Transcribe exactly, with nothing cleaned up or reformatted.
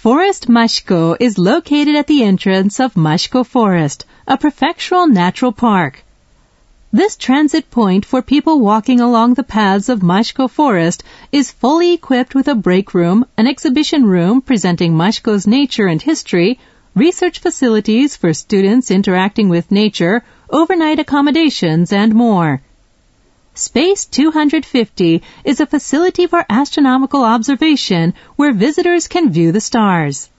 Forest Mashko is located at the entrance of Mashko Forest, a prefectural natural park. This transit point for people walking along the paths of Mashko Forest is fully equipped with a break room, an exhibition room presenting Mashko's nature and history, research facilities for students interacting with nature, overnight accommodations, and more. Space two hundred fifty is a facility for astronomical observation where visitors can view the stars.